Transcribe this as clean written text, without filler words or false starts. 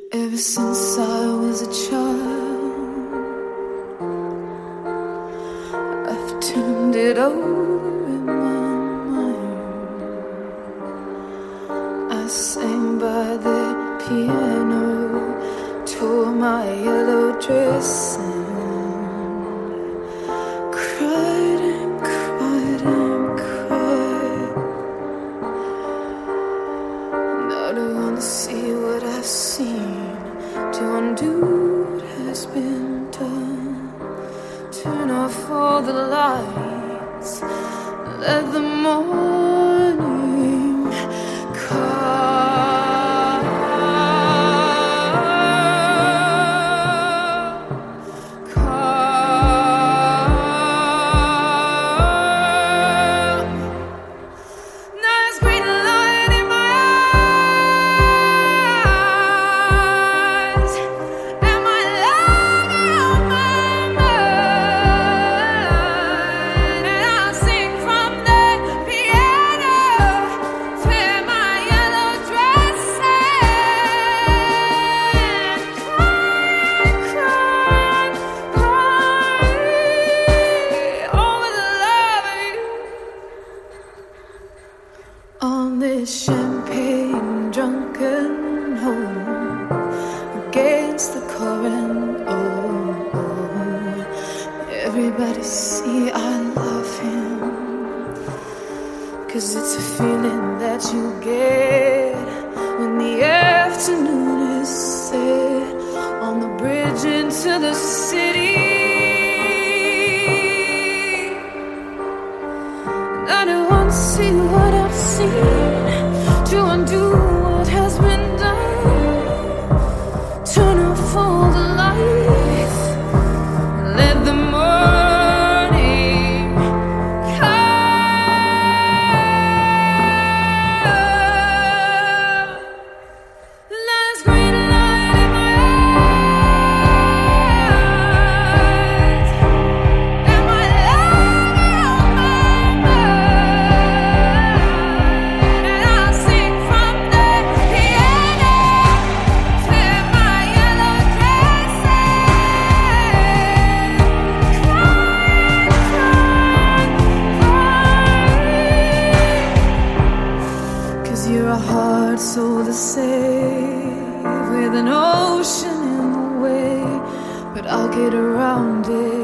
Ever since I was a child, I've turned it over in my mind. I sang by the piano, tore my yellow dress and cried and cried and cried. Now to want to see what I've seen, to undo what has been done. Turn off all the lights, let the morning come. On this champagne drunken home, against the current, oh, oh. Everybody see I love him, 'cause it's a feeling that you get when the afternoon is set on the bridge into the city. I don't want to see what I've seen, to undo what has been done. Turn off all the lights, let the morning come. Last green light in my eyes, and my love on my mind. And I'll sing from the piano, tear my yellow dress and cry, cry, cry. 'Cause you're a hard soul to save, with an ocean in the way, but I'll get around it.